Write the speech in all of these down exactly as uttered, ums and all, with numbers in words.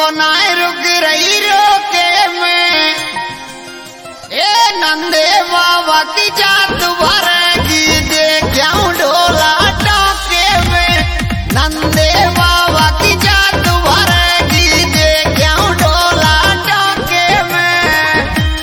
बनाए रुक रही रोके में, ए नंदे बाबा की जात भरेगी देखूं ढोला टोके में, नंदे बाबा की जात भरेगी देखूं ढोला टोके में।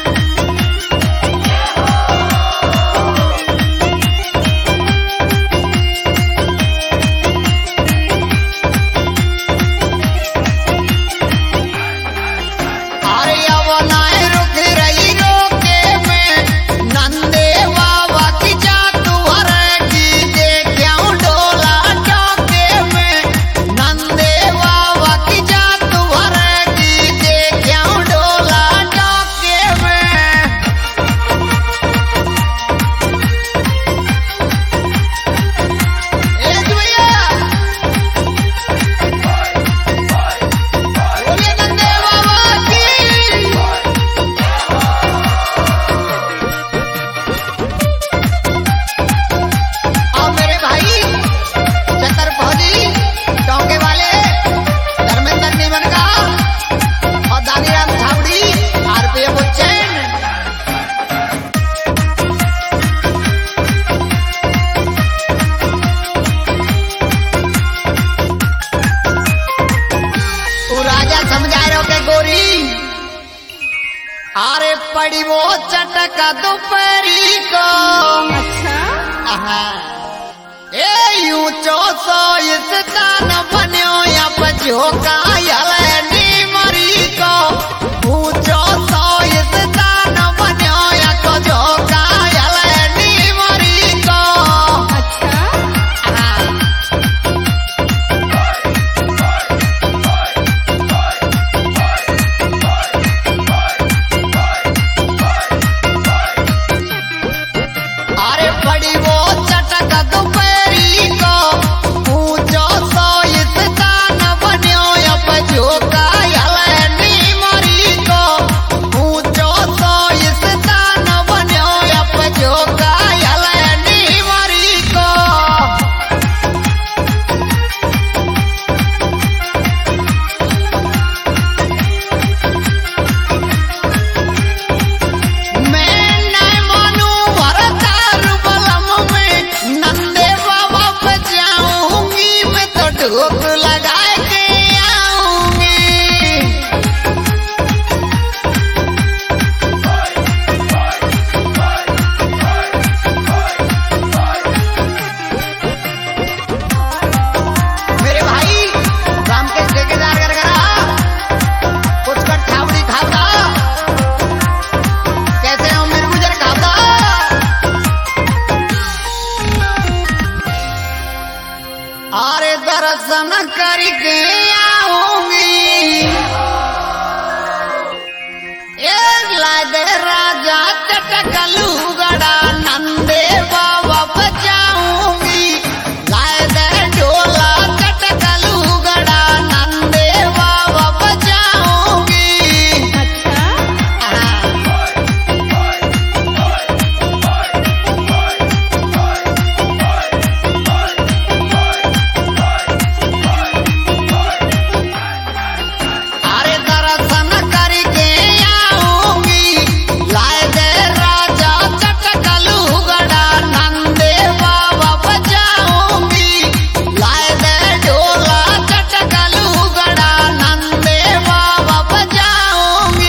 अरे अब नाय रुक रही रोके में, नंदे बाबा की जात भरेगी देखूं ढोला टोके में, नंदे बाबा की जात भरेगी देखूं ढोला टोके में। ए भैया बोलिए नंदे बाबा की। और मेरे भाई चतर फौजी टोंके वाले धर्मेंद्र निमन का और दानीराम छावड़ी आरपीएफ उज्जैन। तू राजा समझा रो के गोरी, अरे पड़ी वो चटका दोपहरी को। आहा। ए यूं चौसो इस तान बन्यो या पझोका यले नी मरी को, ऊंचो सो इस तान बन्यो या को झोका यले नी मरी को। आहा। अरे बड़ी वो चटक दोपहरी को, ऊंचो सो इस तान बन्यो या पझोका यले नी मरी को, ऊंचो सो इस तान बन्यो या पझोका यले नी मरी को। मैं नहीं मानू भरतार बलम में, नंदे बाबा पे जाऊंगी मैं तो ढोक लगा के आऊंगी। मेरे भाई राम के ठेकेदार कर करा कुछ कर ठावड़ी खावड़ा, कैसे हो मेरे गुजर खावड़ा। अरे दर्शन करके आऊंगी, ए लादे राजा चटकलू गड़ा नंदे बाबा बचाऊंगी, लादे ढोला चटकलू गड़ा नंदे बाबा बचाऊंगी। आहा। अरे दर्शन करके आऊंगी, लाए दे राजा चटकलू गड़ा नंदे बाबा बचाऊंगी, लाए दे ढोला चटकलू गड़ा नंदे बाबा बचाऊंगी।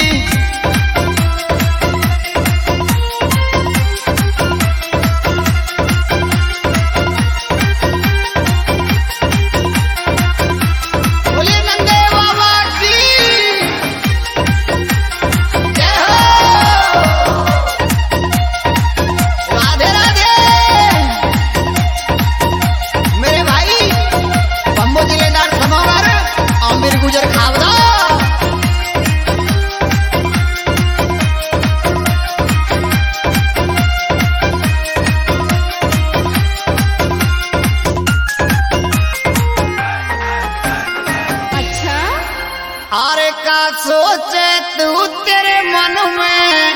बोलिए नंदे बाबा की जय हो। राधे राधे मेरे भाई बम्बो जिलेदार समोवर और मेरे गुजर खावड़ा। अरे का सोचे तू तेरे मन में,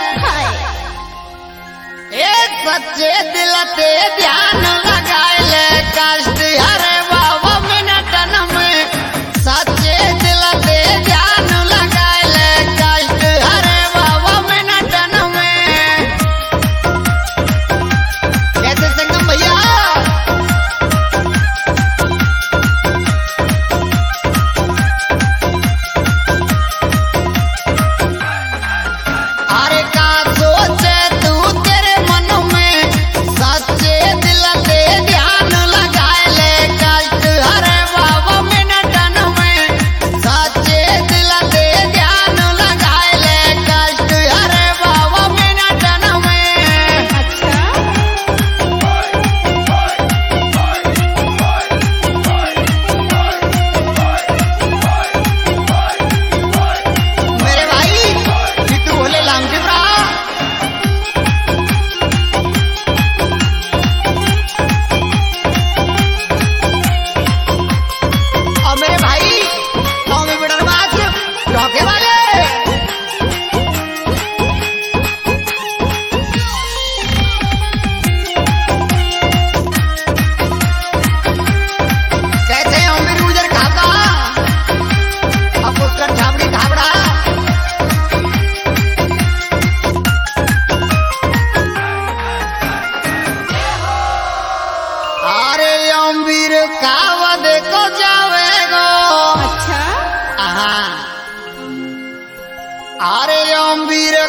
ए सच्चे दिल ते ध्यान लगाए ले कष्ट हरे बाबा मिनटन में, सच्चे दिल ते ध्यान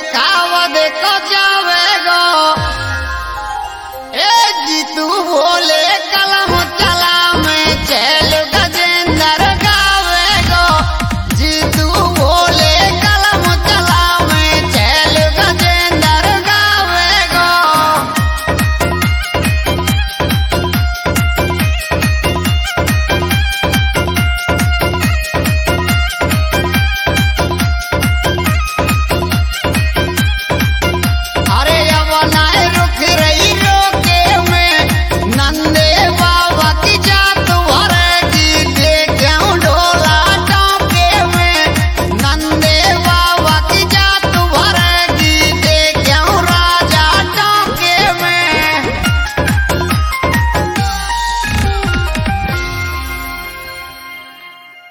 खाओ